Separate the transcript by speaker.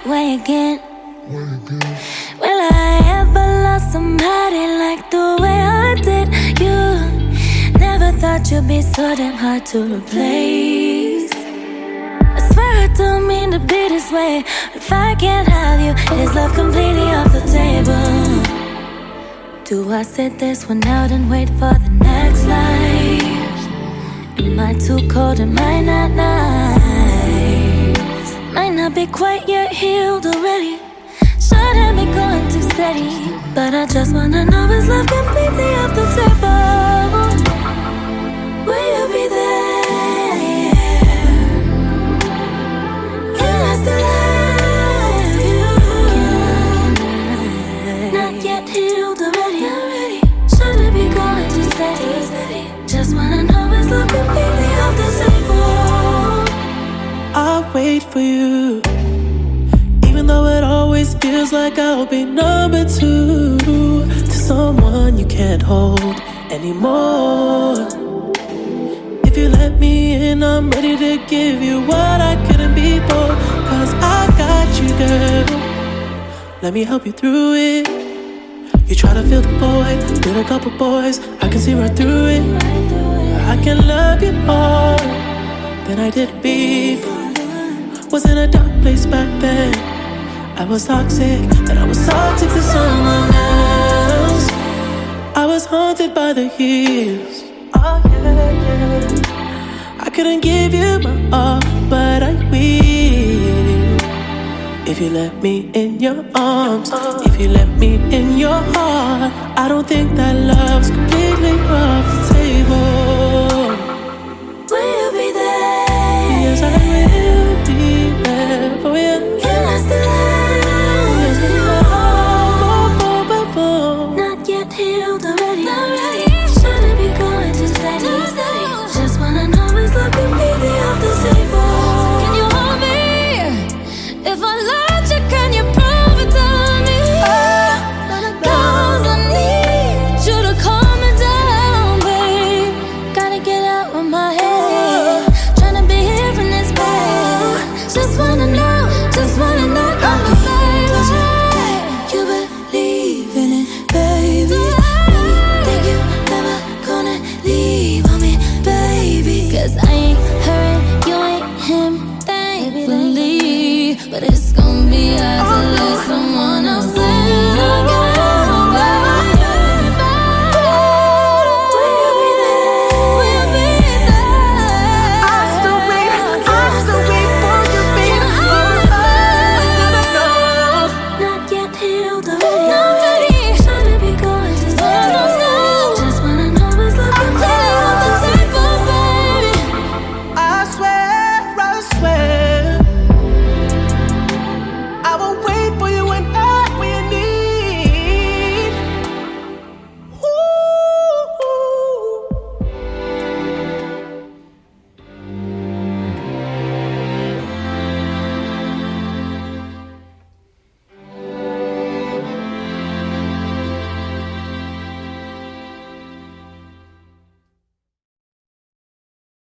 Speaker 1: Why again? Will I ever love somebody like the way I did you? Never thought you'd be so damn hard to replace. I swear I don't mean to be this way. If I can't have you, is love completely off the table? Do I sit this one out and wait for the next life? Am I too cold? Am I not nice? Might not be quite yet healed already. Should have been going too steady. But I just wanna know, is love completely off the table? Will you be there? Can I still love you? Not yet healed already. Should have been going too steady. Just wanna know, is love completely off the table?
Speaker 2: I'll wait for you, even though it always feels like I'll be number two to someone you can't hold anymore. If you let me in, I'm ready to give you what I couldn't before. Cause I got you, girl. Let me help you through it. You try to feel the void with a couple boys, I can see right through it. I can love you more than I did before. Was in a dark place back then. I was toxic, and I was toxic to someone else. I was haunted by the years. Oh yeah. I couldn't give you my all, but I will. If you let me in your arms, if you let me in your heart, I don't think that love's completely off